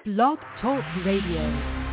Blog Talk Radio.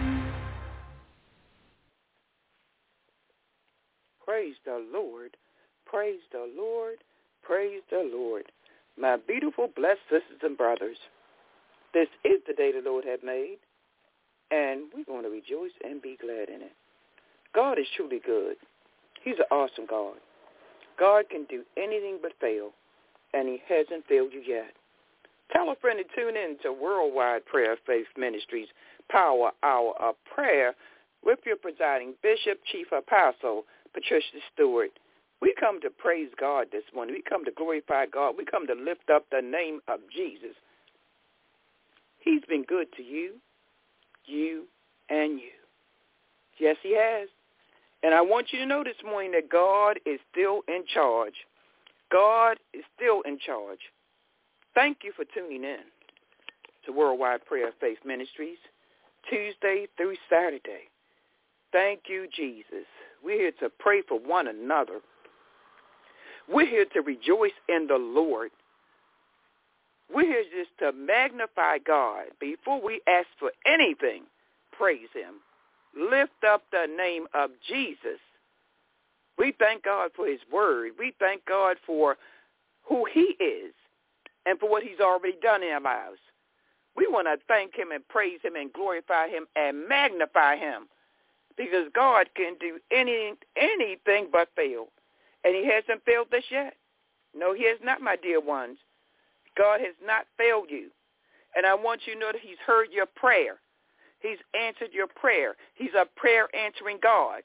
Praise the Lord. Praise the Lord. Praise the Lord. My beautiful, blessed sisters and brothers, this is the day the Lord hath made, and we're going to rejoice and be glad in it. God is truly good. He's an awesome God. God can do anything but fail, and he hasn't failed you yet. Tell a friend to tune in to Worldwide Prayer Faith Ministries Power Hour of Prayer with your presiding Bishop, Chief Apostle, Patricia Stewart. We come to praise God this morning. We come to glorify God. We come to lift up the name of Jesus. He's been good to you, and you. Yes, he has. And I want you to know this morning that God is still in charge. God is still in charge. Thank you for tuning in to Worldwide Prayer Faith Ministries, Tuesday through Saturday. Thank you, Jesus. We're here to pray for one another. We're here to rejoice in the Lord. We're here just to magnify God. Before we ask for anything, praise him. Lift up the name of Jesus. We thank God for his word. We thank God for who he is and for what he's already done in our lives. We want to thank him and praise him and glorify him and magnify him because God can do anything but fail. And he hasn't failed us yet. No, he has not, my dear ones. God has not failed you. And I want you to know that he's heard your prayer. He's answered your prayer. He's a prayer-answering God.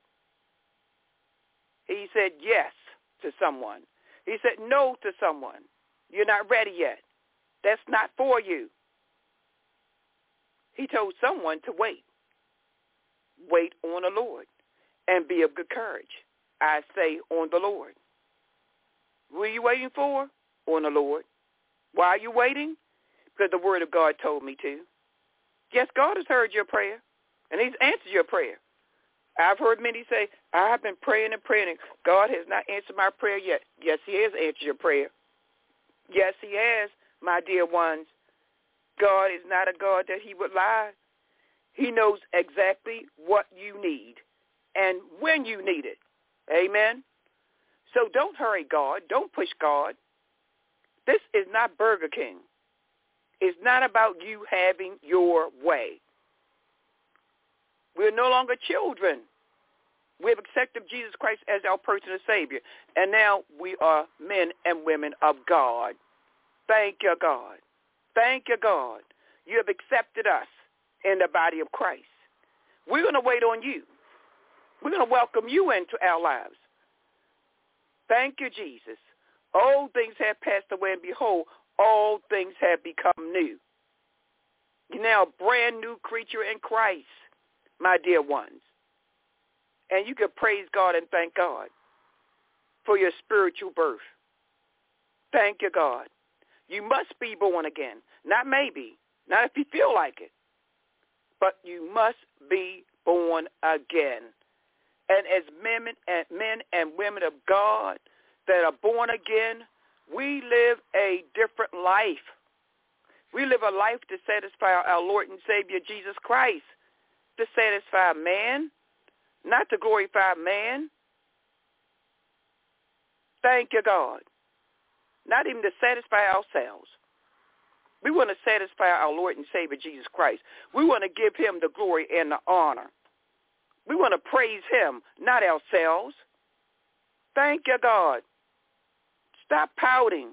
He said yes to someone. He said no to someone. You're not ready yet. That's not for you. He told someone to wait. Wait on the Lord and be of good courage. I say on the Lord. What are you waiting for? On the Lord. Why are you waiting? Because the word of God told me to. Yes, God has heard your prayer, and he's answered your prayer. I've heard many say, I've been praying and praying, and God has not answered my prayer yet. Yes, he has answered your prayer. Yes, he has, my dear ones. God is not a God that he would lie. He knows exactly what you need and when you need it. Amen? So don't hurry God. Don't push God. This is not Burger King. It's not about you having your way. We're no longer children. We have accepted Jesus Christ as our personal Savior. And now we are men and women of God. Thank you, God. Thank you, God. You have accepted us in the body of Christ. We're going to wait on you. We're going to welcome you into our lives. Thank you, Jesus. Old things have passed away, and behold, all things have become new. You're now a brand new creature in Christ, my dear ones. And you can praise God and thank God for your spiritual birth. Thank you, God. You must be born again. Not maybe, not if you feel like it, but you must be born again. And as men and women of God that are born again, we live a different life. We live a life to satisfy our Lord and Savior Jesus Christ, to satisfy man, not to glorify man. Thank you, God. Not even to satisfy ourselves. We want to satisfy our Lord and Savior Jesus Christ. We want to give him the glory and the honor. We want to praise him, not ourselves. Thank you, God. Stop pouting.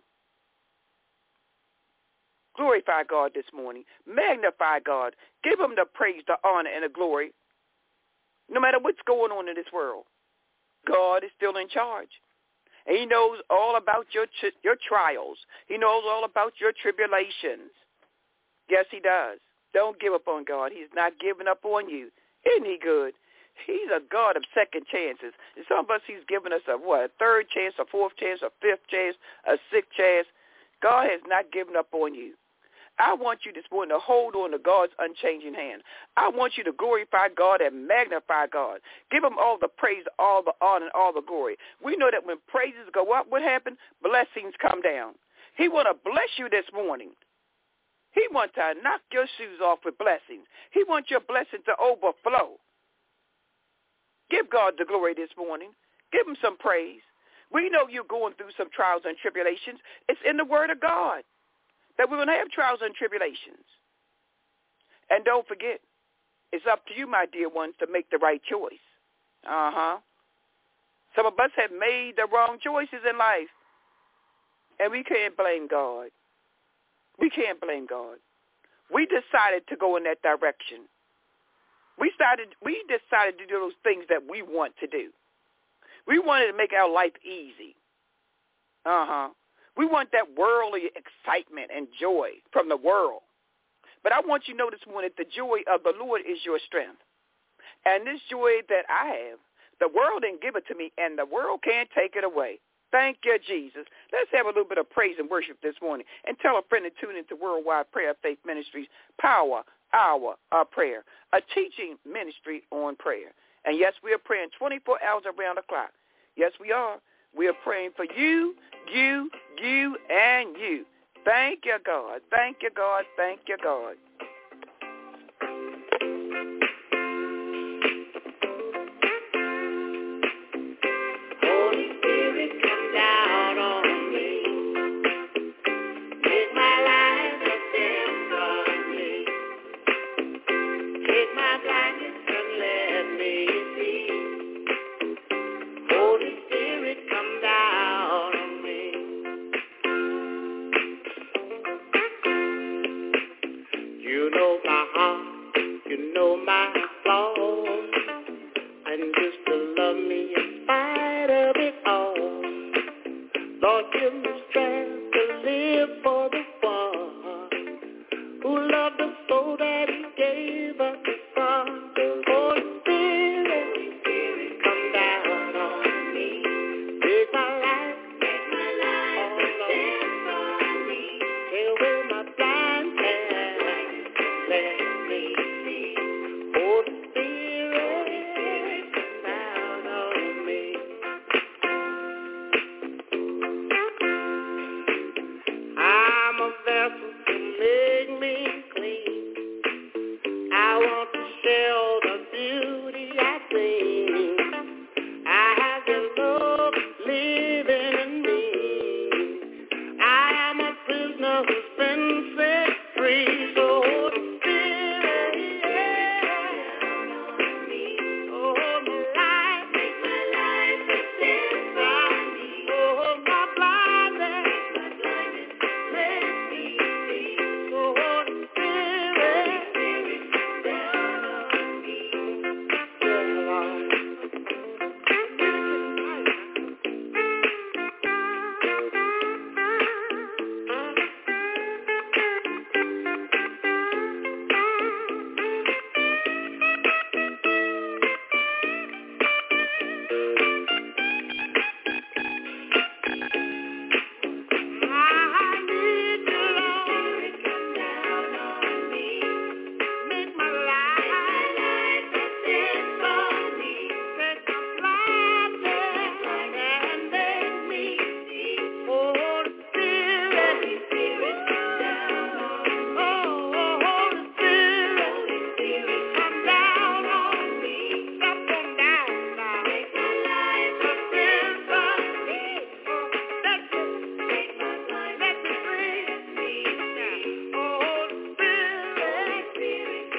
Glorify God this morning. Magnify God. Give him the praise, the honor, and the glory. No matter what's going on in this world, God is still in charge. And he knows all about your trials. He knows all about your tribulations. Yes, he does. Don't give up on God. He's not giving up on you. Isn't he good? He's a God of second chances. And some of us, he's given us a third chance, a fourth chance, a fifth chance, a sixth chance. God has not given up on you. I want you this morning to hold on to God's unchanging hand. I want you to glorify God and magnify God. Give him all the praise, all the honor, and all the glory. We know that when praises go up, what happens? Blessings come down. He want to bless you this morning. He wants to knock your shoes off with blessings. He wants your blessing to overflow. Give God the glory this morning. Give him some praise. We know you're going through some trials and tribulations. It's in the Word of God that we're going to have trials and tribulations. And don't forget, it's up to you, my dear ones, to make the right choice. Some of us have made the wrong choices in life, and we can't blame God. We can't blame God. We decided to go in that direction. We decided to do those things that we want to do. We wanted to make our life easy. We want that worldly excitement and joy from the world. But I want you to know this morning, the joy of the Lord is your strength. And this joy that I have, the world didn't give it to me, and the world can't take it away. Thank you, Jesus. Let's have a little bit of praise and worship this morning. And tell a friend to tune into Worldwide Prayer Faith Ministries, Power Hour of Prayer, a teaching ministry on prayer. And yes, we are praying 24 hours around the clock. Yes, we are. We are praying for you, and you. Thank you, God. Thank you, God. Thank you, God. Holy Spirit, come down on me. Make my life a symphony. Take my blindness and let me see. Holy Spirit, come down on me. You know my heart, you know my flaws, and just to love me in spite of it all. Lord, give me strength to live for the one who loved us so that he gave us his son. Holy Spirit, come down on me. Make my life a symphony. Take away my blind hand, let me see. Holy Spirit, come down on me. I'm a vessel to make me clean. I want to share the beauty I see. I have your love living in me. I am a prisoner who's been set free. So Holy Spirit, oh, my life, make my life a symphony. Oh, my blindness, let me see. So Holy Spirit, come down on me. Yeah, Lord. I need you, Lord, come down on me. Make my life a symphony. Take my blindness and make me see. Holy Spirit, come down on me. Oh, Holy Spirit, come down on me. Come on down now. Make my life a symphony. Let me free now. Holy Spirit.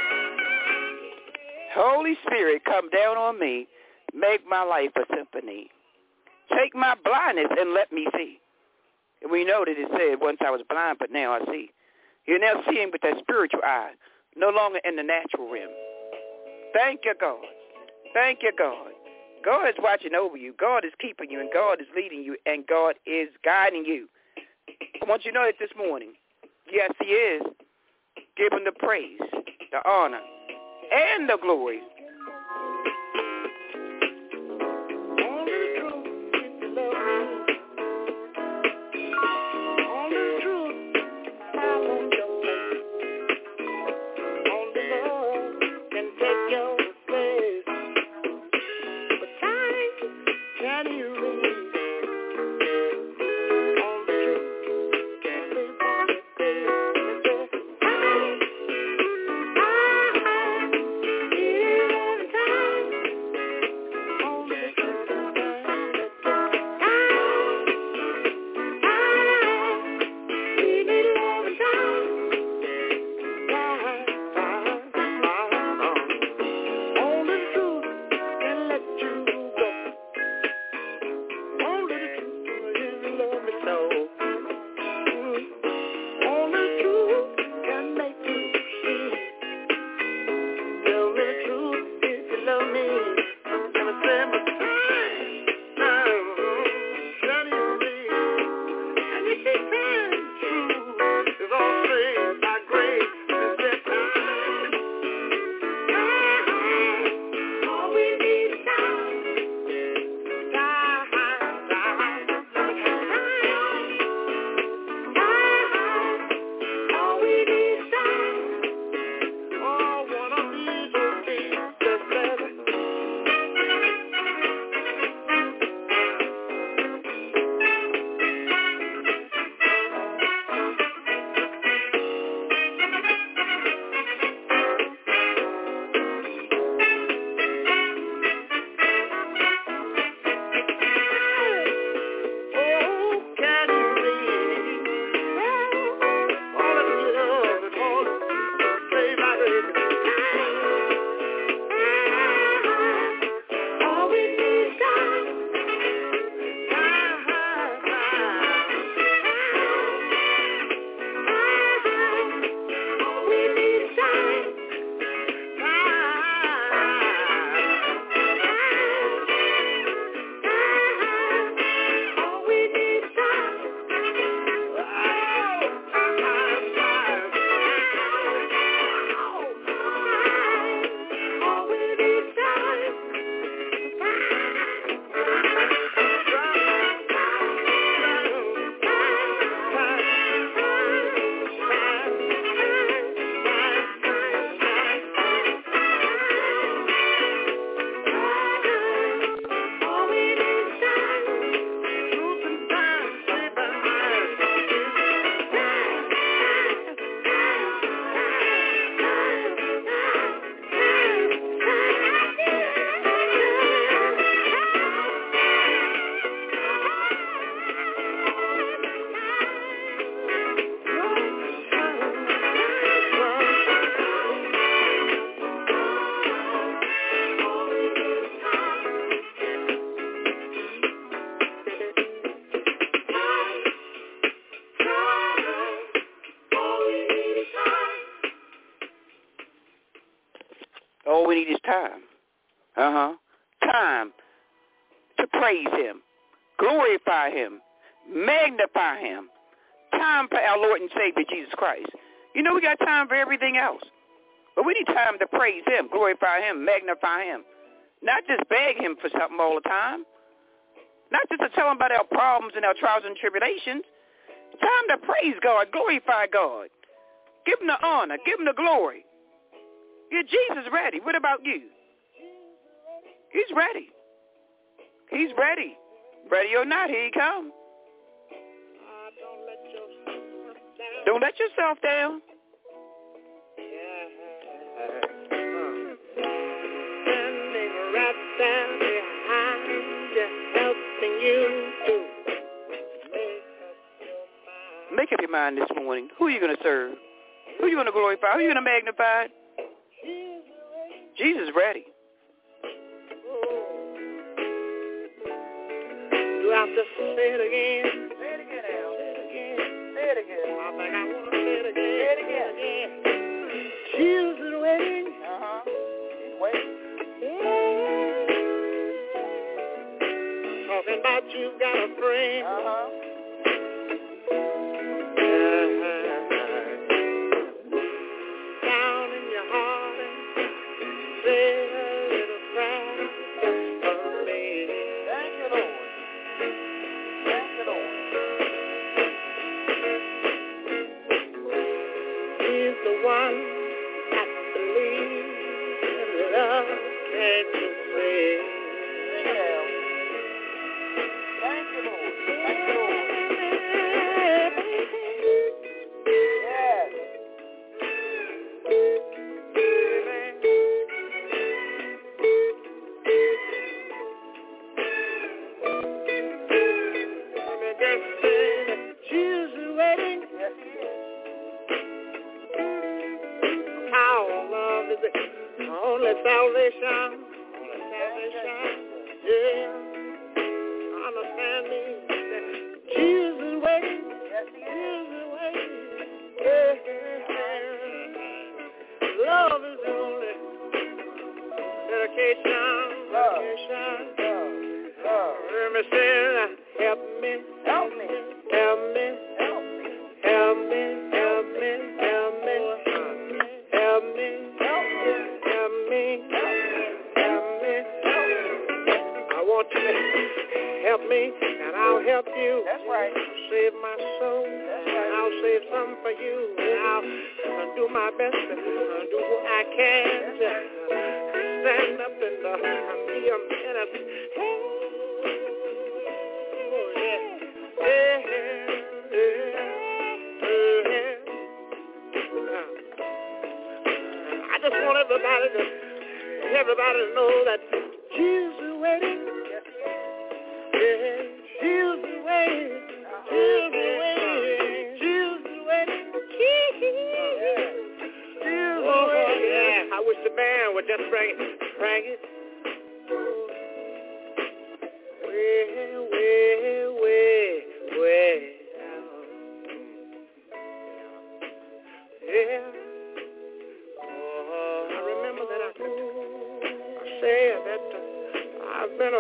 Holy Spirit, come down on me. Make my life a symphony. Take my blindness and let me see. And we know that it said, once I was blind, but now I see. You're now seeing with that spiritual eye, no longer in the natural realm. Thank you, God. Thank you, God. God is watching over you. God is keeping you, and God is leading you, and God is guiding you. I want you to know that this morning. Yes, he is. Give him the praise, the honor, and the glory. Only the truth can love me. Only the truth I want your place. Only love can take your place. But time can erase. Only the truth can live on the face. All we need is time. Time to praise him, glorify him, magnify him. Time for our Lord and Savior, Jesus Christ. You know, we got time for everything else. But we need time to praise him, glorify him, magnify him. Not just beg him for something all the time. Not just to tell him about our problems and our trials and tribulations. Time to praise God, glorify God. Give him the honor, give him the glory. Yeah, Jesus ready. What about you? He's ready. He's ready. Ready or not, here he comes. Don't let yourself down. Standing right down behind you, helping you to make up your mind this morning. Who are you going to serve? Who are you going to glorify? Who are you going to magnify? Jesus is ready. Do I have to say it again? Say it again, Al. Say it again. Say it again. I think I want to say it again. Say it again. Jesus is waiting. He's waiting. Talking about you got a friend. Down in your heart and say a little prayer for me. Thank you, Lord. Thank you, Lord. He's the one that believes in love, can't you see? Sing it out. Thank you, Lord. Thank you, Lord. Yes. Let me just say that Jesus is waiting. Yes, he is. How love is the only salvation. Only salvation. Yeah. Understand me. Jesus is waiting. Yes, he is. Jesus is waiting. Yeah. Love is the only dedication. Love. Dedication. Love. Let me say, help me. Help me. Help me. Help me. Help me. Help me. Help me. Help me. Help me. Help me. Help me. I want you to help me, and I'll help you. That's right. Save my soul. That's right. I'll save some for you. And I'll do my best to do what I can to stand up and be a minute. I just want everybody to know that Jesus is waiting. Yes, he is. Yeah, Jesus is waiting. Jesus is waiting. Jesus is waiting. Jesus is waiting. Yeah, I wish the band would just bring it. Way. Yeah. I remember that I said that I've been a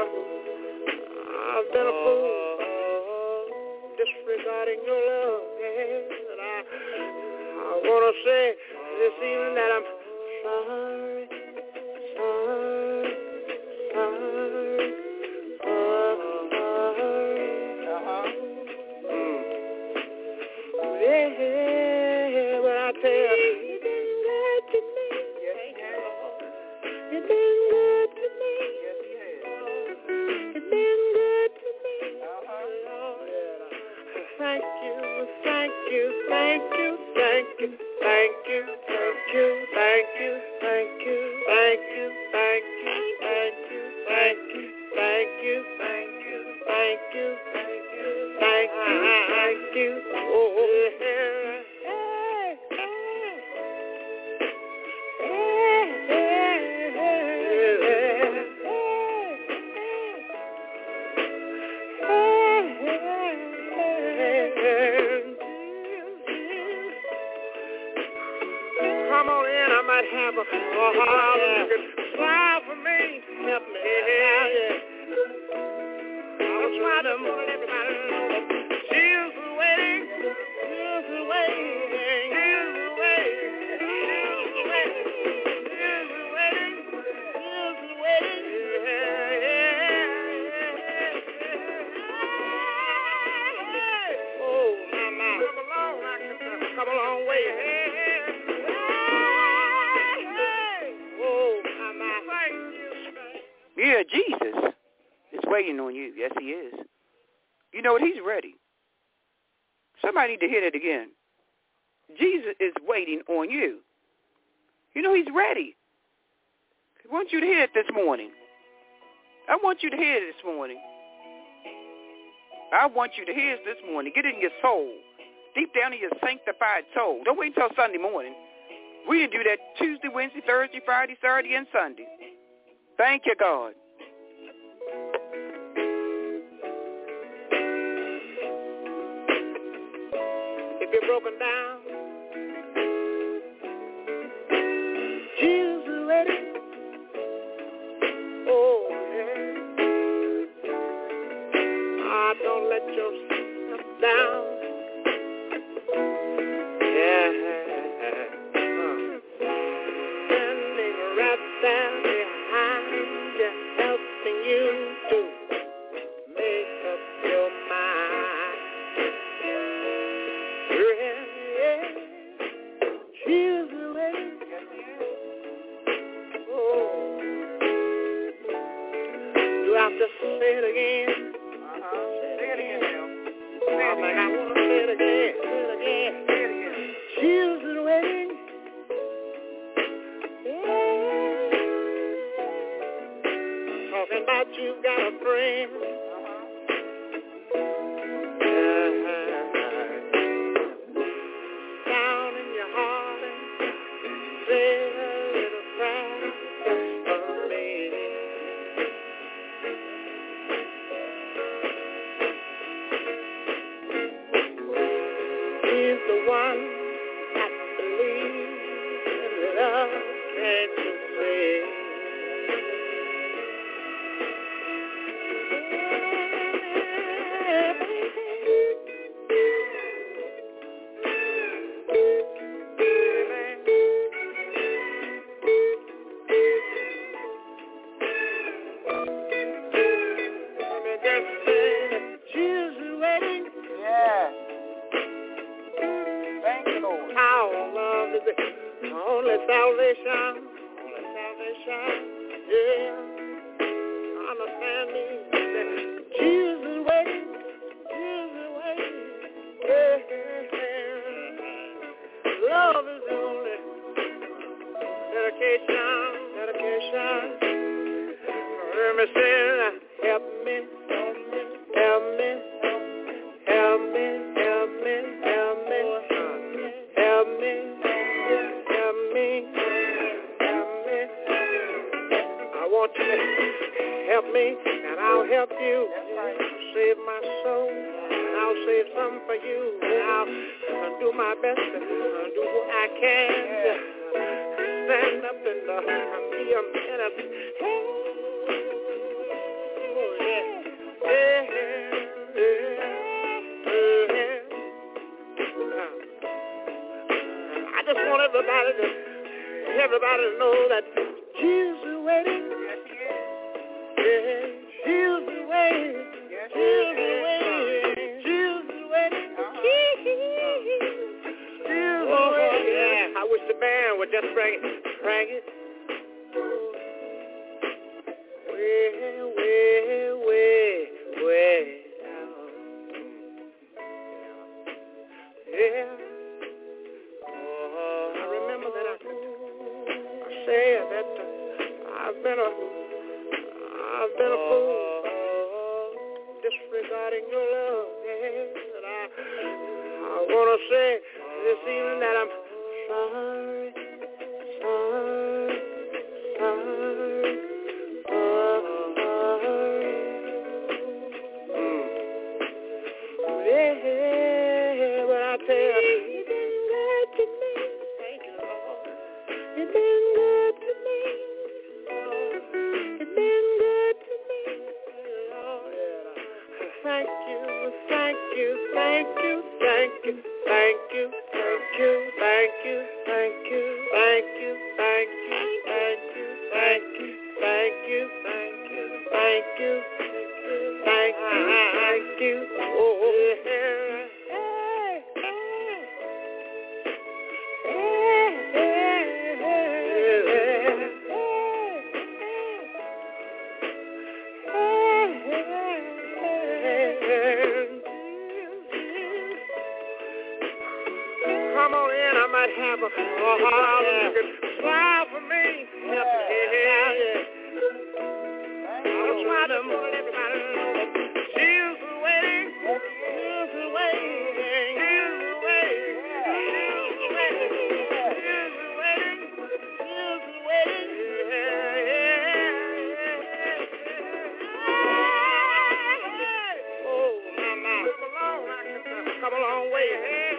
fool disregarding your love. Yeah. And I want to say this evening that I'm sorry. Yeah, but I tell you, you've been good to me. Yes, he has. You've been good to me. Yes, he has. You've been good to me. Thank you. Come on in, I might have Smile for me, help me, yeah. I'm trying to want everybody to know that she's waiting, she's waiting, she's waiting, she's waiting, she's waiting, she's waiting, oh, mama, come a long way. Yeah, Jesus is waiting on you. Yes, he is. You know what? He's ready. Somebody need to hear that again. Jesus is waiting on you. You know, he's ready. I want you to hear it this morning. I want you to hear it this morning. I want you to hear it this morning. Get it in your soul, deep down in your sanctified soul. Don't wait until Sunday morning. We do that Tuesday, Wednesday, Thursday, Friday, Saturday, and Sunday. Thank you, God. If you're broken down, Jesus is ready. Oh, yeah. Don't let yourself down. Yeah. Standing right down behind you, helping you to make up your mind. Yeah. She's ready. Oh. Do I have to say it again? Say it again now. I want to say it again. Say it again. Say it again. She's waiting. Yeah. Talking about you got a friend. Down in your heart and say a little prayer for me. He's the one that believes in love, can't you see? Only salvation, yeah. Understand me, Jesus is waiting, yeah. Love is the only dedication. Let me say, help me, help me. I want you to help me, and I'll help you. Save my soul, and I'll save some for you. I'll do my best to do what I can to stand up and be a minute. I just want everybody to know that Jesus is waiting. Yes, he is. Yeah, Jesus is waiting. Yes, Jesus is waiting. Jesus is waiting. Jesus is waiting. Yeah. I wish the band would just bring it. Way down. Yeah. I remember that I said that I've been a fool disregarding your love. Yeah. And I want to say this evening that I'm sorry. Yeah, but I tell you, you've been good to me. Thank you, Lord. You've been good. thank you, thank you, thank you, thank you, thank you, thank you, thank you, thank you, oh, come on in, I might have a smile for me. I'm trying to let everybody know that she's waiting, she's waiting, she's waiting, she's waiting, she's waiting, she's waiting. Oh, mama, come a long way.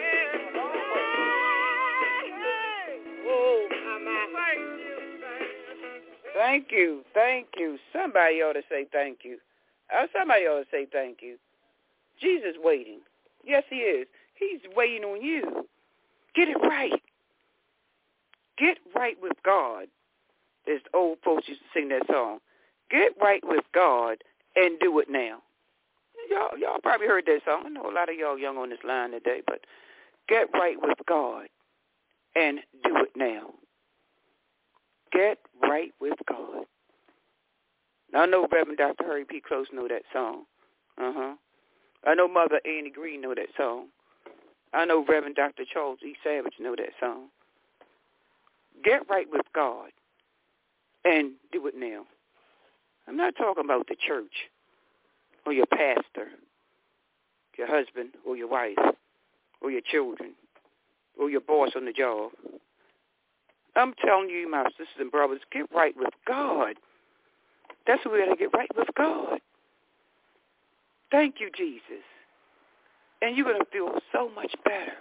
Thank you. Somebody ought to say thank you. Somebody ought to say thank you. Jesus waiting. Yes, he is. He's waiting on you. Get it right. Get right with God. As old folks used to sing that song. Get right with God and do it now. Y'all probably heard that song. I know a lot of y'all young on this line today, but get right with God and do it now. Get right with God. Now, I know Reverend Dr. Harry P. Close know that song. I know Mother Annie Green know that song. I know Reverend Dr. Charles E. Savage know that song. Get right with God and do it now. I'm not talking about the church or your pastor, your husband or your wife or your children or your boss on the job. I'm telling you, my sisters and brothers, get right with God. That's what we got to get right with God. Thank you, Jesus. And you're going to feel so much better.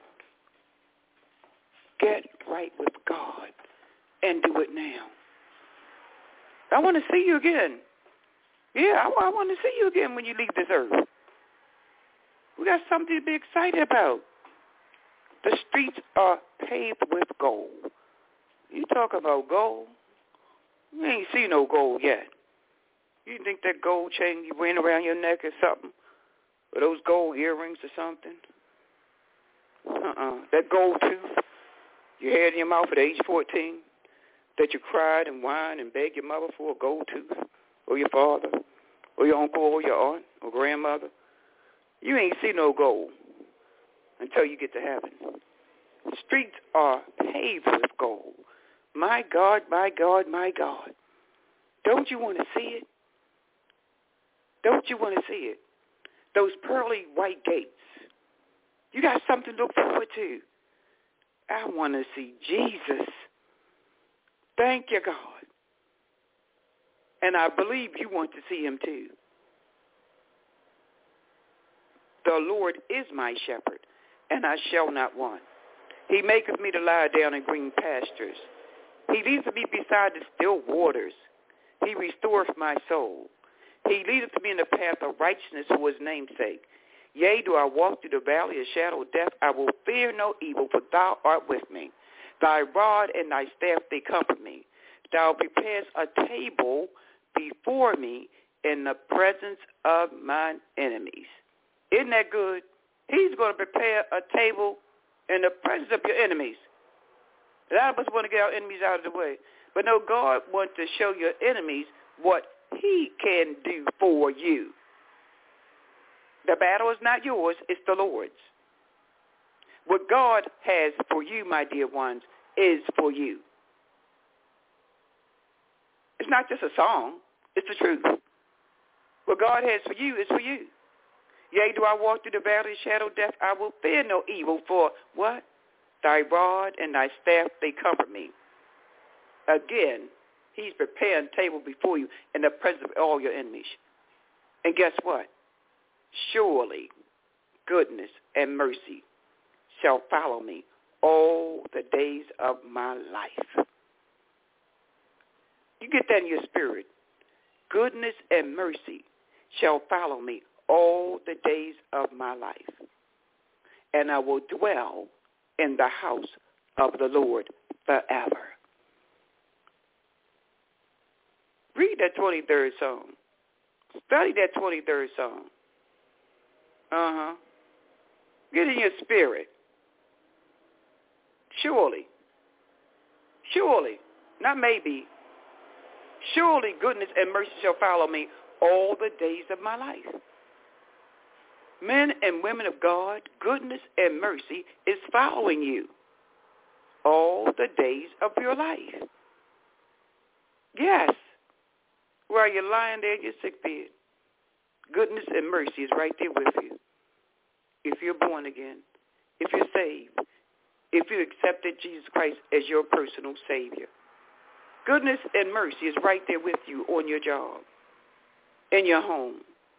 Get right with God and do it now. I want to see you again. Yeah, I want to see you again when you leave this earth. We got something to be excited about. The streets are paved with gold. You talk about gold? You ain't seen no gold yet. You think that gold chain you wearing around your neck is something? Or those gold earrings or something? That gold tooth you had in your mouth at age 14 that you cried and whined and begged your mother for a gold tooth, or your father, or your uncle, or your aunt, or grandmother. You ain't seen no gold until you get to heaven. The streets are paved with gold. My God, my God, my God. Don't you want to see it? Don't you want to see it? Those pearly white gates. You got something to look forward to. I want to see Jesus. Thank you, God. And I believe you want to see him too. The Lord is my shepherd, and I shall not want. He maketh me to lie down in green pastures. He leadeth me beside the still waters. He restoreth my soul. He leadeth me in the path of righteousness for his name's sake. Yea, do I walk through the valley of shadow of death, I will fear no evil, for thou art with me. Thy rod and thy staff, they comfort me. Thou preparest a table before me in the presence of mine enemies. Isn't that good? He's going to prepare a table in the presence of your enemies. A lot of us want to get our enemies out of the way. But no, God wants to show your enemies what he can do for you. The battle is not yours, it's the Lord's. What God has for you, my dear ones, is for you. It's not just a song, it's the truth. What God has for you is for you. Yea, do I walk through the valley of shadow of death, I will fear no evil, for what? Thy rod and thy staff, they comfort me. Again, he's preparing a table before you in the presence of all your enemies. And guess what? Surely goodness and mercy shall follow me all the days of my life. You get that in your spirit. Goodness and mercy shall follow me all the days of my life. And I will dwell in the house of the Lord forever. that 23rd song. Study that 23rd song. Get in your spirit. Surely, not maybe, surely goodness and mercy shall follow me all the days of my life. Men and women of God, goodness and mercy is following you all the days of your life. Yes, while you're lying there in your sick bed, goodness and mercy is right there with you. If you're born again, if you're saved, if you accepted Jesus Christ as your personal Savior. Goodness and mercy is right there with you on your job, in your home,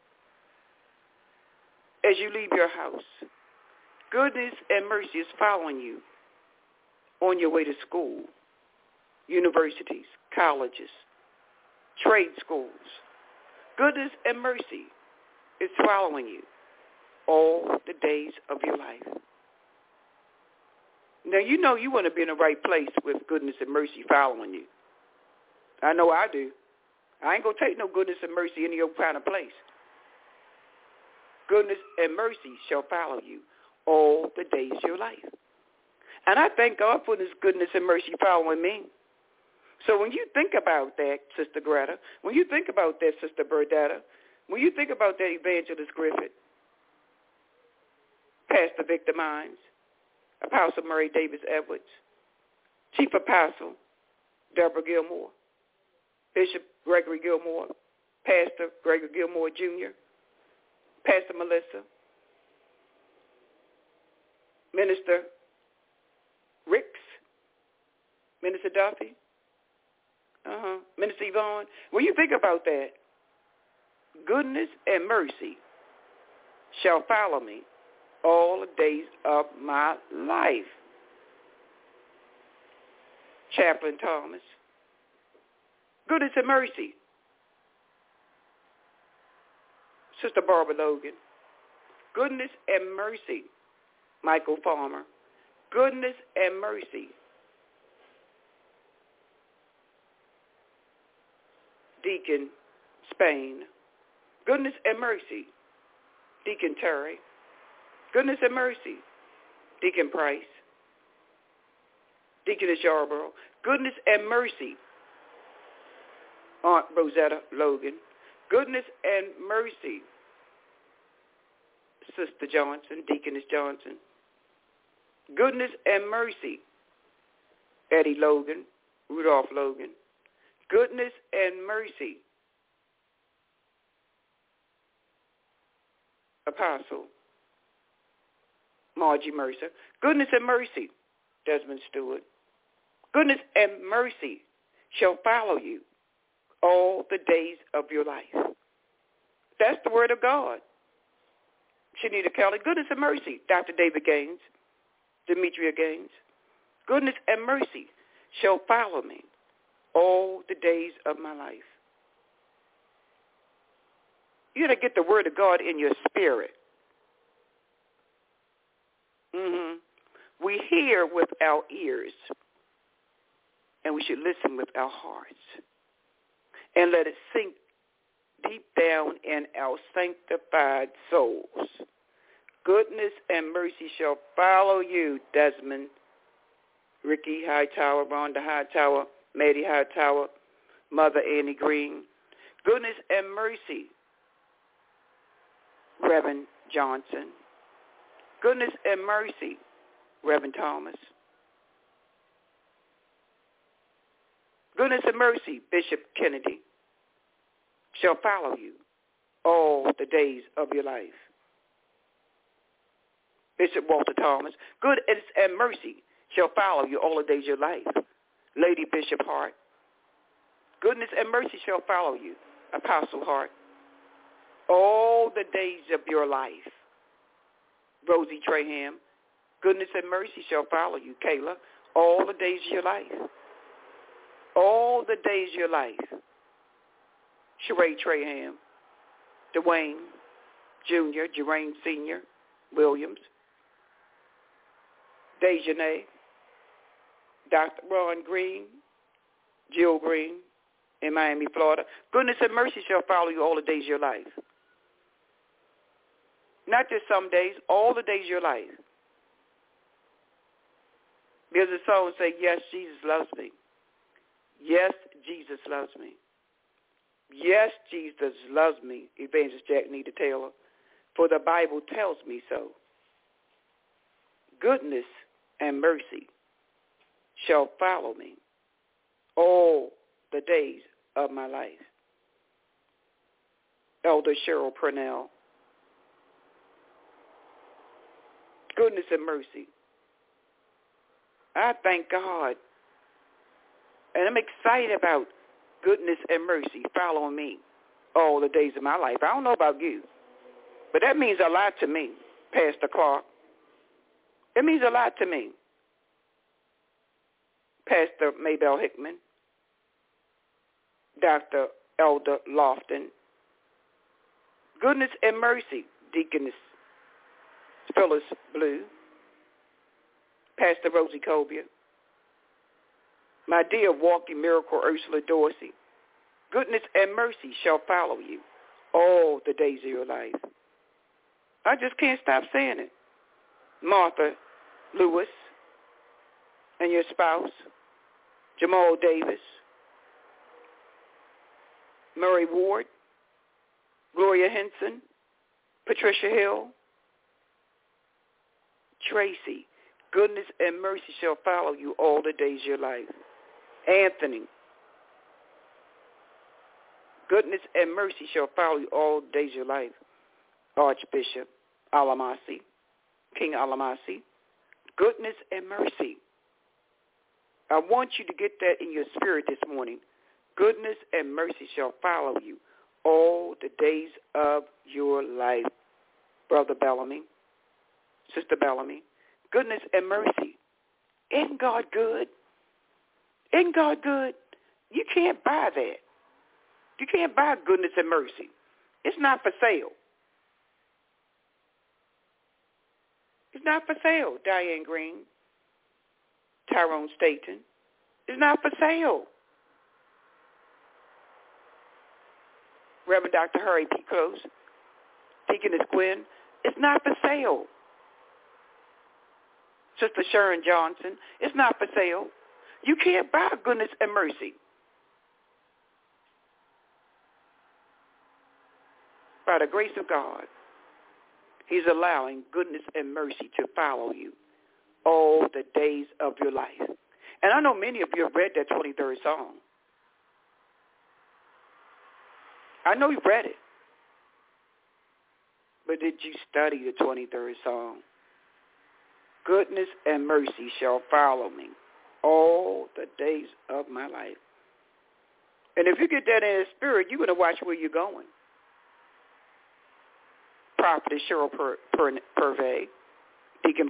as you leave your house. Goodness and mercy is following you on your way to school, universities, colleges, trade schools. Goodness and mercy is following you all the days of your life. Now, you know you want to be in the right place with goodness and mercy following you. I know I do. I ain't going to take no goodness and mercy any other kind of place. Goodness and mercy shall follow you all the days of your life. And I thank God for this goodness and mercy following me. So when you think about that, Sister Greta, when you think about that, Sister Burdetta, when you think about that, Evangelist Griffith, Pastor Victor Mines, Apostle Murray Davis Edwards, Chief Apostle Deborah Gilmore, Bishop Gregory Gilmore, Pastor Gregory Gilmore Jr., Pastor Melissa, Minister Ricks, Minister Duffy, Minister Yvonne. When you think about that, goodness and mercy shall follow me all the days of my life. Chaplain Thomas. Goodness and mercy. Sister Barbara Logan. Goodness and mercy. Michael Farmer. Goodness and mercy. Deacon Spain. Goodness and mercy. Deacon Terry. Goodness and mercy. Deacon Price. Deaconess Yarborough. Goodness and mercy. Aunt Rosetta Logan. Goodness and mercy. Sister Johnson, Deaconess Johnson. Goodness and mercy. Eddie Logan, Rudolph Logan. Goodness and mercy. Apostle Margie Mercer. Goodness and mercy. Desmond Stewart. Goodness and mercy shall follow you all the days of your life. That's the word of God. Shanita Kelly. Goodness and mercy. Dr. David Gaines. Demetria Gaines. Goodness and mercy shall follow me all the days of my life. You got to get the word of God in your spirit. We hear with our ears, and we should listen with our hearts, and let it sink deep down in our sanctified souls. Goodness and mercy shall follow you, Desmond, Ricky Hightower, Rhonda Hightower, Maddie Hightower, Mother Annie Green. Goodness and mercy, Reverend Johnson. Goodness and mercy, Reverend Thomas. Goodness and mercy, Bishop Kennedy, shall follow you all the days of your life. Bishop Walter Thomas. Goodness and mercy shall follow you all the days of your life. Lady Bishop Hart. Goodness and mercy shall follow you. Apostle Hart. All the days of your life. Rosie Traham. Goodness and mercy shall follow you. Kayla. All the days of your life. All the days of your life. Sheree Traham. Dwayne Jr., Jermaine Sr., Williams. Dejanay. Dr. Ron Green. Jill Green. in Miami, Florida. Goodness and mercy shall follow you all the days of your life. Not just some days, all the days of your life. Because the song say, yes, Jesus loves me. Yes, Jesus loves me. Yes, Jesus loves me, Evangelist Jack Nita Taylor, for the Bible tells me so. Goodness and mercy shall follow me all the days of my life. Elder Cheryl Purnell. Goodness and mercy. I thank God. And I'm excited about goodness and mercy following me all the days of my life. I don't know about you, but that means a lot to me, Pastor Clark. It means a lot to me. Pastor Maybelle Hickman, Dr. Elder Lofton. Goodness and mercy, Deaconess Phyllis Blue, Pastor Rosie Cobia, my dear walking miracle Ursula Dorsey. Goodness and mercy shall follow you all the days of your life. I just can't stop saying it. Martha Lewis and your spouse, Jamal Davis, Murray Ward, Gloria Henson, Patricia Hill, Tracy. Goodness and mercy shall follow you all the days of your life. Anthony. Goodness and mercy shall follow you all the days of your life. Archbishop Alamasi, King Alamasi. Goodness and mercy. I want you to get that in your spirit this morning. Goodness and mercy shall follow you all the days of your life. Brother Bellamy, Sister Bellamy. Goodness and mercy. Isn't God good? Isn't God good? You can't buy that. You can't buy goodness and mercy. It's not for sale. It's not for sale, Diane Green, Tyrone Staten. It's not for sale. Reverend Dr. Harry P. Close, Deaconess Gwen. It's not for sale. Sister Sharon Johnson. It's not for sale. You can't buy goodness and mercy. By the grace of God, he's allowing goodness and mercy to follow you all the days of your life. And I know many of you have read that 23rd Psalm. I know you've read it. But did you study the 23rd Psalm? Goodness and mercy shall follow me all the days of my life. And if you get that in the spirit, you're going to watch where you're going. Prophetess Cheryl Purvey, Deacon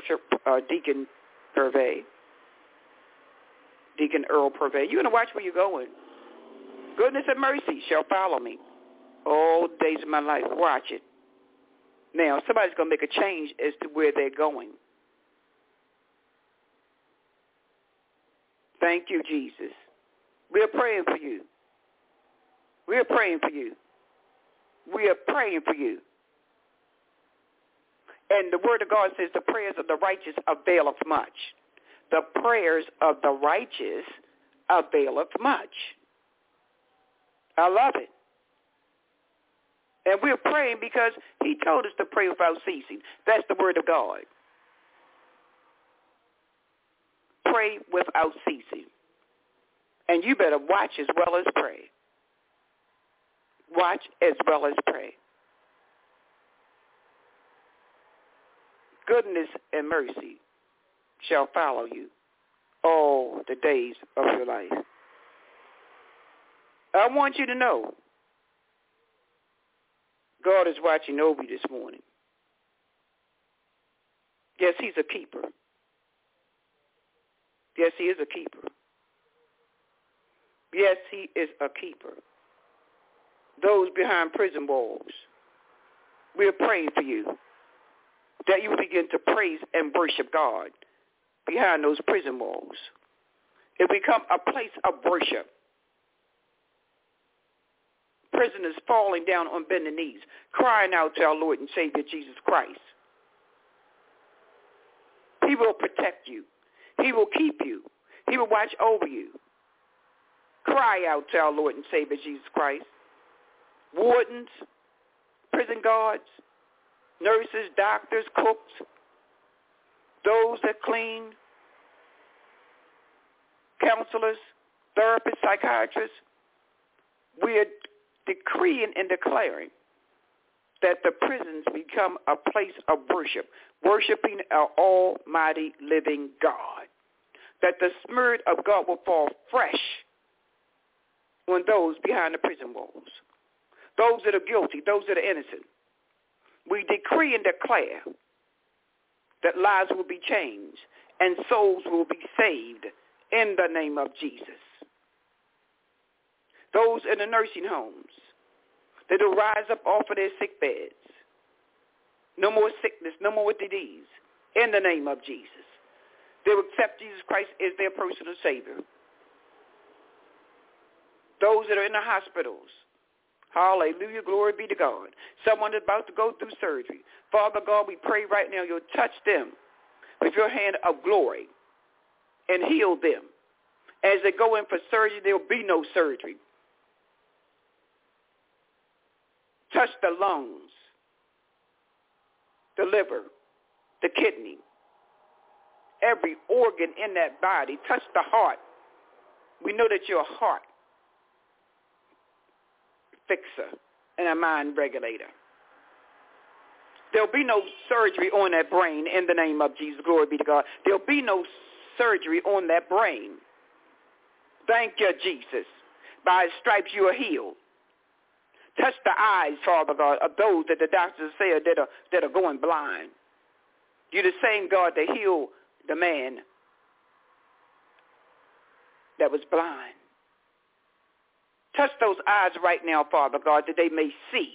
Purvey, Deacon Earl Purvey. You're going to watch where you're going. Goodness and mercy shall follow me all the days of my life. Watch it. Now, somebody's going to make a change as to where they're going. Thank you, Jesus. We're praying for you. We're praying for you. We are praying for you. And the word of God says the prayers of the righteous availeth much. The prayers of the righteous availeth much. I love it. And we're praying because he told us to pray without ceasing. That's the word of God. Pray without ceasing. And you better watch as well as pray. Watch as well as pray. Goodness and mercy shall follow you all the days of your life. I want you to know God is watching over you this morning. Yes, he's a keeper. Yes, he is a keeper. Yes, he is a keeper. Those behind prison walls, we're praying for you that you will begin to praise and worship God behind those prison walls. It become a place of worship. Prisoners falling down on bending knees, crying out to our Lord and Savior Jesus Christ. He will protect you. He will keep you. He will watch over you. Cry out to our Lord and Savior Jesus Christ. Wardens, prison guards, nurses, doctors, cooks, those that clean, counselors, therapists, psychiatrists, we are decreeing and declaring that the prisons become a place of worship, worshiping our almighty living God, that the Spirit of God will fall fresh on those behind the prison walls, those that are guilty, those that are innocent. We decree and declare that lives will be changed and souls will be saved in the name of Jesus. Those in the nursing homes, that will rise up off of their sick beds. No more sickness, no more disease, in the name of Jesus. They will accept Jesus Christ as their personal Savior. Those that are in the hospitals, hallelujah, glory be to God. Someone is about to go through surgery. Father God, we pray right now you'll touch them with your hand of glory and heal them. As they go in for surgery, there will be no surgery. Touch the lungs, the liver, the kidney, every organ in that body. Touch the heart. We know that you're a heart fixer and a mind regulator. There'll be no surgery on that brain in the name of Jesus. Glory be to God. There'll be no surgery on that brain. Thank you, Jesus. By his stripes you are healed. Touch the eyes, Father God, of those that the doctors say that are going blind. You're the same God that healed the man that was blind. Touch those eyes right now, Father God, that they may see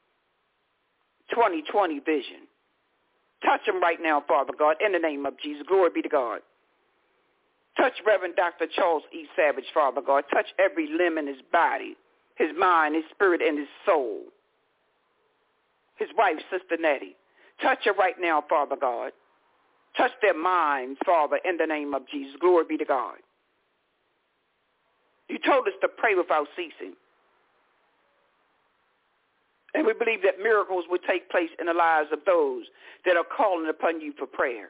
20/20 vision. Touch them right now, Father God, in the name of Jesus. Glory be to God. Touch Reverend Dr. Charles E. Savage, Father God. Touch every limb in his body, his mind, his spirit, and his soul. His wife, Sister Nettie. Touch her right now, Father God. Touch their minds, Father, in the name of Jesus. Glory be to God. You told us to pray without ceasing. And we believe that miracles will take place in the lives of those that are calling upon you for prayer.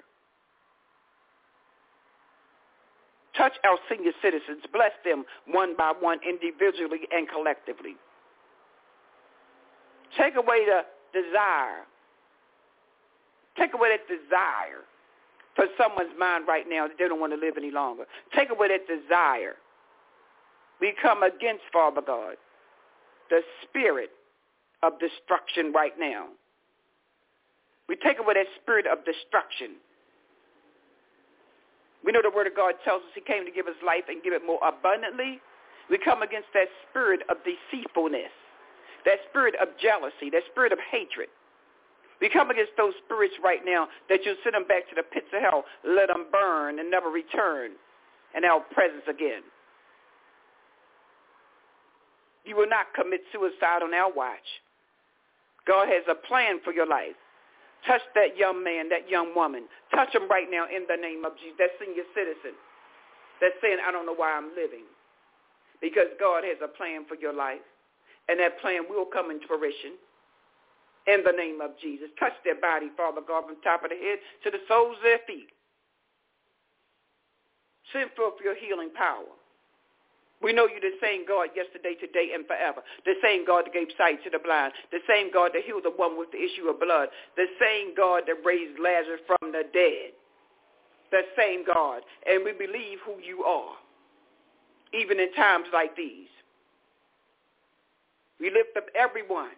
Touch our senior citizens. Bless them one by one, individually and collectively. Take away the desire. Take away that desire for someone's mind right now that they don't want to live any longer. Take away that desire. We come against, Father God, the spirit of destruction right now. We take away that spirit of destruction. We know the Word of God tells us he came to give us life and give it more abundantly. We come against that spirit of deceitfulness, that spirit of jealousy, that spirit of hatred. We come against those spirits right now that you'll send them back to the pits of hell, let them burn and never return in our presence again. You will not commit suicide on our watch. God has a plan for your life. Touch that young man, that young woman. Touch them right now in the name of Jesus. That senior citizen that's saying, I don't know why I'm living. Because God has a plan for your life. And that plan will come into fruition in the name of Jesus. Touch their body, Father God, from top of the head to the soles of their feet. Send forth your healing power. We know you're the same God yesterday, today, and forever. The same God that gave sight to the blind. The same God that healed the one with the issue of blood. The same God that raised Lazarus from the dead. The same God. And we believe who you are, even in times like these. We lift up everyone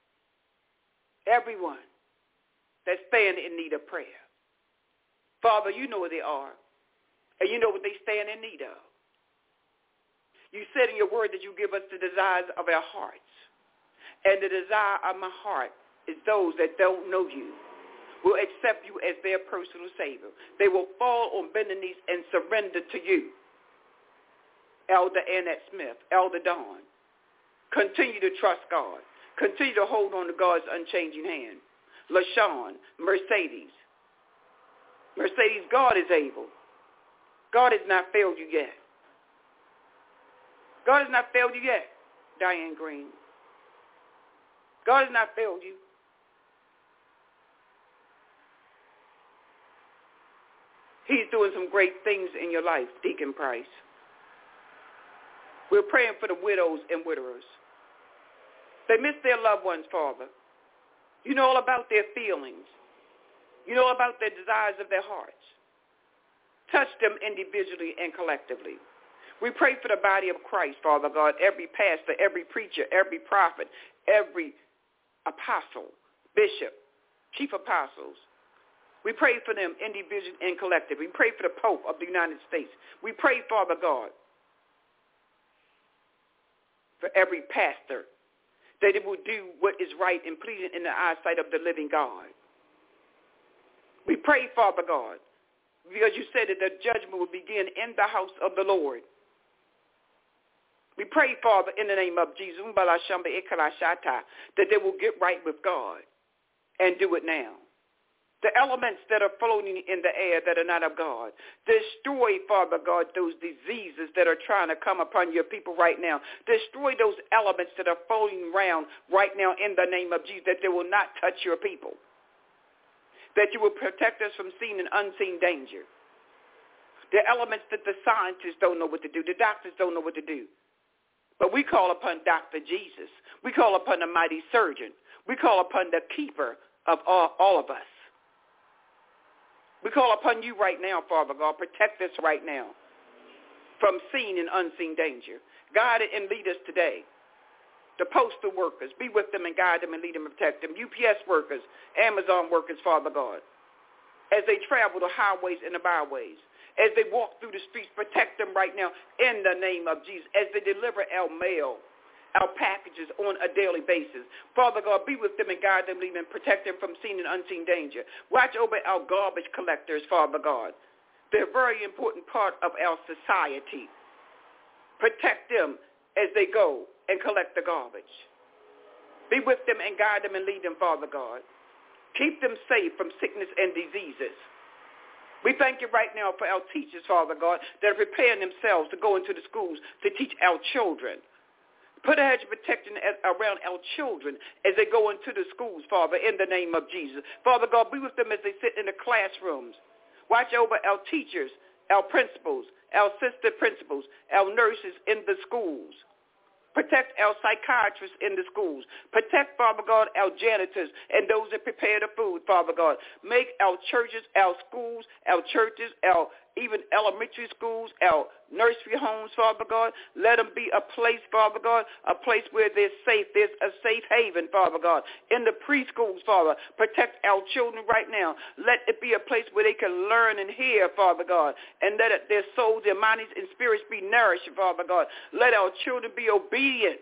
that's standing in need of prayer. Father, you know where they are, and you know what they stand in need of. You said in your word that you give us the desires of our hearts. And the desire of my heart is those that don't know you will accept you as their personal Savior. They will fall on bending knees and surrender to you. Elder Annette Smith, Elder Dawn, Continue to trust God. Continue to hold on to God's unchanging hand. LaShawn, Mercedes. Mercedes, God is able. God has not failed you yet. God has not failed you yet, Diane Green. God has not failed you. He's doing some great things in your life, Deacon Price. We're praying for the widows and widowers. They miss their loved ones, Father. You know all about their feelings. You know about their desires of their hearts. Touch them individually and collectively. We pray for the body of Christ, Father God, every pastor, every preacher, every prophet, every apostle, bishop, chief apostles. We pray for them individually and collectively. We pray for the Pope of the United States. We pray, Father God, for every pastor, that it will do what is right and pleasing in the eyesight of the living God. We pray, Father God, because you said that the judgment will begin in the house of the Lord. We pray, Father, in the name of Jesus, that they will get right with God and do it now. The elements that are floating in the air that are not of God. Destroy, Father God, those diseases that are trying to come upon your people right now. Destroy those elements that are floating around right now in the name of Jesus, that they will not touch your people. That you will protect us from seen and unseen danger. The elements that the scientists don't know what to do. The doctors don't know what to do. But we call upon Dr. Jesus. We call upon the mighty surgeon. We call upon the keeper of all of us. We call upon you right now, Father God. Protect us right now from seen and unseen danger. Guide and lead us today. The postal workers, be with them and guide them and lead them and protect them. UPS workers, Amazon workers, Father God, as they travel the highways and the byways, as they walk through the streets, protect them right now in the name of Jesus, as they deliver our mail, our packages on a daily basis. Father God, be with them and guide them, lead them, protect them from seen and unseen danger. Watch over our garbage collectors, Father God. They're a very important part of our society. Protect them as they go and collect the garbage. Be with them and guide them and lead them, Father God. Keep them safe from sickness and diseases. We thank you right now for our teachers, Father God, that are preparing themselves to go into the schools to teach our children. Put a hedge of protection around our children as they go into the schools, Father, in the name of Jesus. Father God, be with them as they sit in the classrooms. Watch over our teachers, our principals, our assistant principals, our nurses in the schools. Protect our psychiatrists in the schools. Protect, Father God, our janitors and those that prepare the food, Father God. Make our churches, our schools, our churches, our even elementary schools, our nursery homes, Father God. Let them be a place, Father God, a place where they're safe. There's a safe haven, Father God. In the preschools, Father, protect our children right now. Let it be a place where they can learn and hear, Father God, and let their souls, their minds, and spirits be nourished, Father God. Let our children be obedient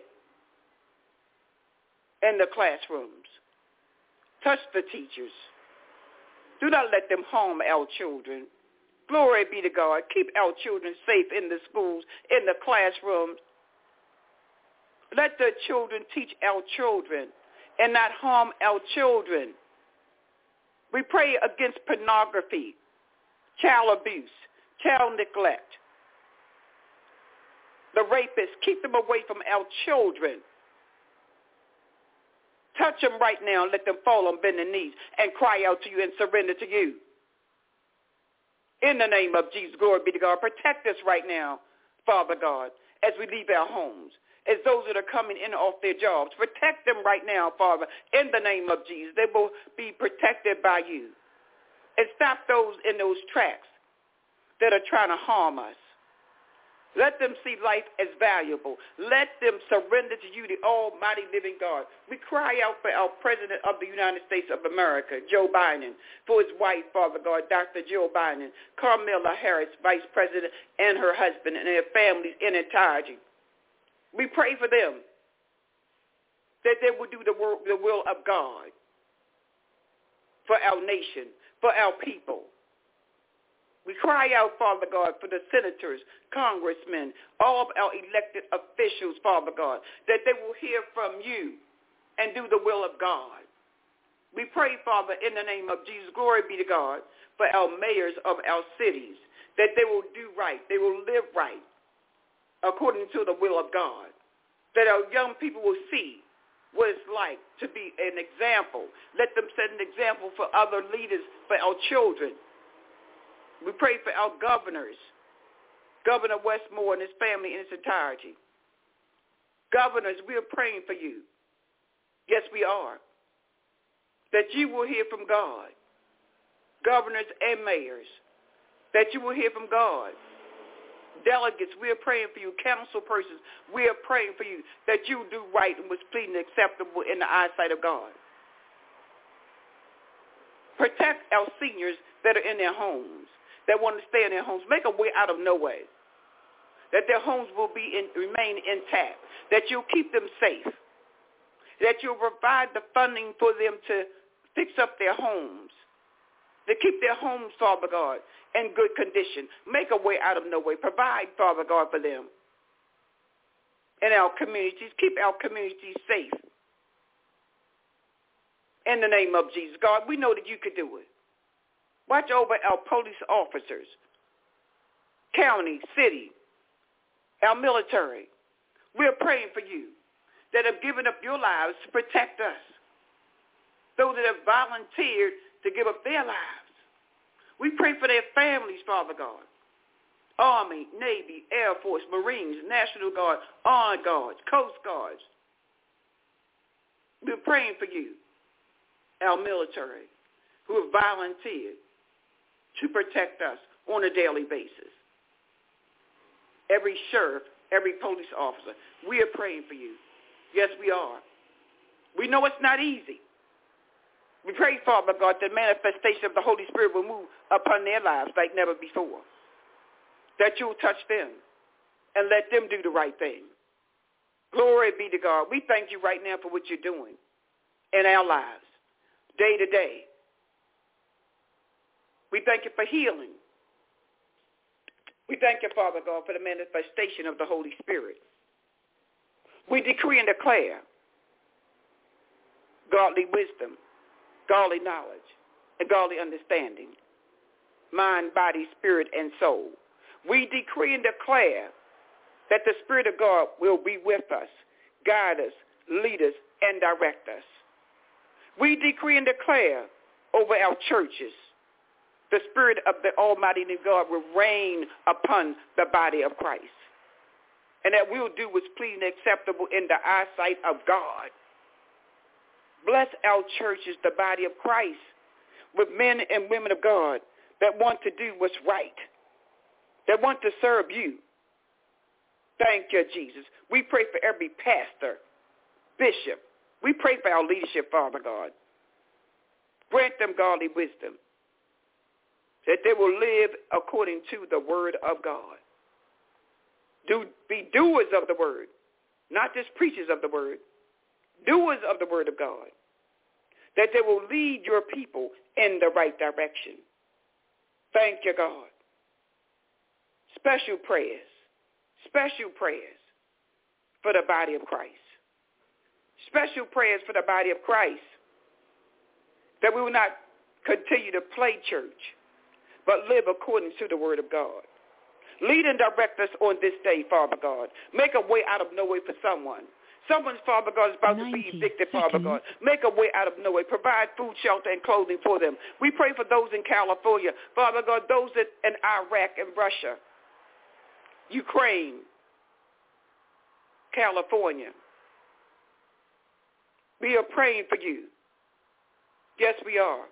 in the classrooms. Touch the teachers. Do not let them harm our children. Glory be to God. Keep our children safe in the schools, in the classrooms. Let the children teach our children and not harm our children. We pray against pornography, child abuse, child neglect. The rapists, keep them away from our children. Touch them right now. Let them fall on bending knees and cry out to you and surrender to you. In the name of Jesus, glory be to God. Protect us right now, Father God, as we leave our homes, as those that are coming in off their jobs. Protect them right now, Father, in the name of Jesus. They will be protected by you. And stop those in those tracks that are trying to harm us. Let them see life as valuable. Let them surrender to you, the almighty living God. We cry out for our President of the United States of America, Joe Biden, for his wife, Father God, Dr. Jill Biden, Kamala Harris, Vice President, and her husband and their families in entirety. We pray for them, that they will do the will of God for our nation, for our people. We cry out, Father God, for the senators, congressmen, all of our elected officials, Father God, that they will hear from you and do the will of God. We pray, Father, in the name of Jesus, glory be to God, for our mayors of our cities, that they will do right, they will live right, according to the will of God, that our young people will see what it's like to be an example. Let them set an example for other leaders, for our children. We pray for our governors, Governor Westmore and his family in its entirety. Governors, we are praying for you. Yes, we are. That you will hear from God. Governors and mayors, that you will hear from God. Delegates, we are praying for you. Council persons, we are praying for you, that you do right and was pleasing and acceptable in the eyesight of God. Protect our seniors that are in their homes, that want to stay in their homes. Make a way out of no way, that their homes will remain intact, that you'll keep them safe, that you'll provide the funding for them to fix up their homes, to keep their homes, Father God, in good condition. Make a way out of no way. Provide, Father God, for them. In our communities, keep our communities safe. In the name of Jesus. God, we know that you could do it. Watch over our police officers, county, city, our military. We're praying for you that have given up your lives to protect us. Those that have volunteered to give up their lives. We pray for their families, Father God. Army, Navy, Air Force, Marines, National Guard, Honor Guards, Coast Guards. We're praying for you, our military, who have volunteered to protect us on a daily basis. Every sheriff, every police officer, we are praying for you. Yes, we are. We know it's not easy. We pray, Father God, that manifestation of the Holy Spirit will move upon their lives like never before, that you will touch them and let them do the right thing. Glory be to God. We thank you right now for what you're doing in our lives, day to day. We thank you for healing. We thank you, Father God, for the manifestation of the Holy Spirit. We decree and declare godly wisdom, godly knowledge, and godly understanding, mind, body, spirit, and soul. We decree and declare that the Spirit of God will be with us, guide us, lead us, and direct us. We decree and declare over our churches, the Spirit of the Almighty God will reign upon the body of Christ, and that we'll do what's pleasing and acceptable in the eyesight of God. Bless our churches, the body of Christ, with men and women of God that want to do what's right, that want to serve you. Thank you, Jesus. We pray for every pastor, bishop. We pray for our leadership, Father God. Grant them godly wisdom, that they will live according to the word of God. Be doers of the word, not just preachers of the word, doers of the word of God, that they will lead your people in the right direction. Thank you, God. Special prayers for the body of Christ. Special prayers for the body of Christ, that we will not continue to play church, but live according to the word of God. Lead and direct us on this day, Father God. Make a way out of no way for someone. Someone's, Father God, is about to be evicted, Father God. Make a way out of no way. Provide food, shelter, and clothing for them. We pray for those in California, Father God, those in Iraq and Russia, Ukraine, California. We are praying for you. Yes, we are.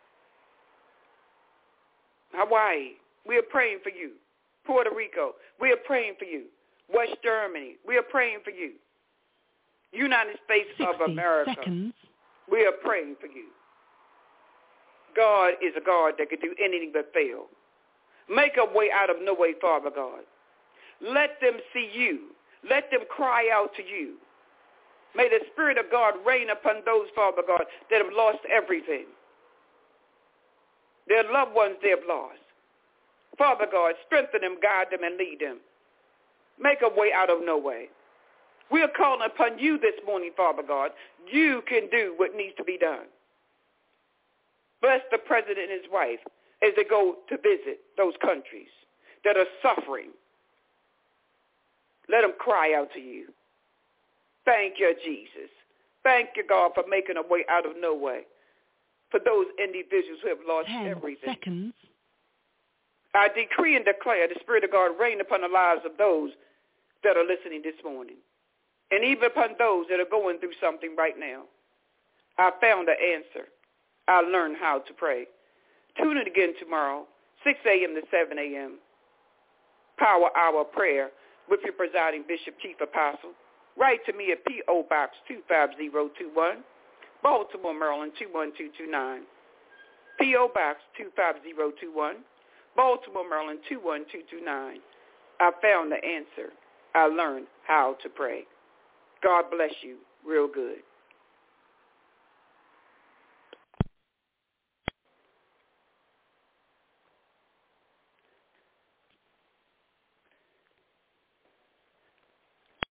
Hawaii, we are praying for you. Puerto Rico, we are praying for you. West Germany, we are praying for you. United States of America, we are praying for you. God is a God that can do anything but fail. Make a way out of no way, Father God. Let them see you. Let them cry out to you. May the Spirit of God reign upon those, Father God, that have lost everything. Their loved ones they have lost. Father God, strengthen them, guide them, and lead them. Make a way out of no way. We're calling upon you this morning, Father God. You can do what needs to be done. Bless the president and his wife as they go to visit those countries that are suffering. Let them cry out to you. Thank you, Jesus. Thank you, God, for making a way out of no way for those individuals who have lost 10 everything. seconds. I decree and declare the Spirit of God reign upon the lives of those that are listening this morning, and even upon those that are going through something right now. I found the answer. I learned how to pray. Tune in again tomorrow, 6 a.m. to 7 a.m. Power Hour Prayer with your presiding Bishop Chief Apostle. Write to me at P.O. Box 25021, Baltimore, Maryland 21229. P.O. Box 25021, Baltimore, Maryland 21229. I found the answer. I learned how to pray. God bless you real good.